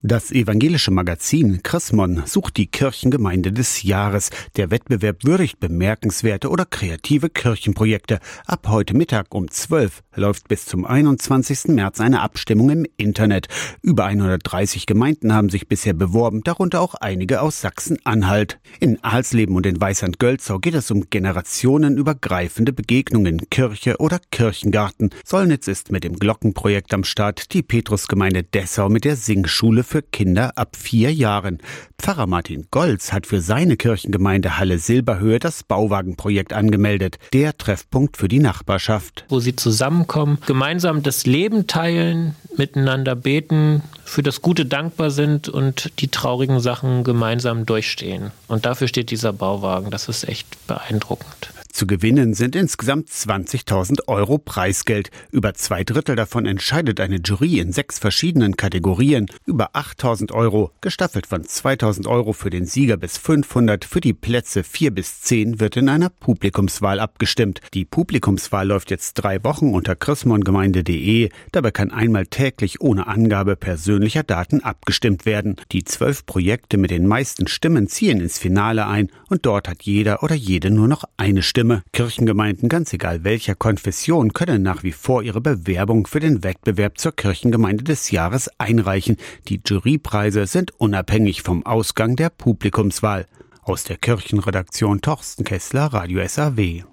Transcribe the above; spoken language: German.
Das evangelische Magazin Chrismon sucht die Kirchengemeinde des Jahres. Der Wettbewerb würdigt bemerkenswerte oder kreative Kirchenprojekte. Ab heute Mittag um 12 läuft bis zum 21. März eine Abstimmung im Internet. Über 130 Gemeinden haben sich bisher beworben, darunter auch einige aus Sachsen-Anhalt. In Alsleben und in Weißand-Gölzau geht es um generationenübergreifende Begegnungen, Kirche oder Kirchengarten. Sollnitz ist mit dem Glockenprojekt am Start, die Petrusgemeinde Dessau mit der Singschule für Kinder ab 4 Jahren. Pfarrer Martin Golz hat für seine Kirchengemeinde Halle Silberhöhe das Bauwagenprojekt angemeldet. Der Treffpunkt für die Nachbarschaft. Wo sie zusammenkommen, gemeinsam das Leben teilen, miteinander beten, für das Gute dankbar sind und die traurigen Sachen gemeinsam durchstehen. Und dafür steht dieser Bauwagen. Das ist echt beeindruckend. Zu gewinnen sind insgesamt 20.000 Euro Preisgeld. Über 2/3 davon entscheidet eine Jury in 6 verschiedenen Kategorien. Über 8.000 Euro, gestaffelt von 2.000 Euro für den Sieger bis 500. Für die Plätze 4 bis 10 wird in einer Publikumswahl abgestimmt. Die Publikumswahl läuft jetzt 3 Wochen unter chrismongemeinde.de. Dabei kann einmal täglich ohne Angabe persönlicher Daten abgestimmt werden. Die 12 Projekte mit den meisten Stimmen ziehen ins Finale ein und dort hat jeder oder jede nur noch eine Stimme. Kirchengemeinden, ganz egal welcher Konfession, können nach wie vor ihre Bewerbung für den Wettbewerb zur Kirchengemeinde des Jahres einreichen. Die Jurypreise sind unabhängig vom Ausgang der Publikumswahl. Aus der Kirchenredaktion Torsten Kessler, Radio SAW.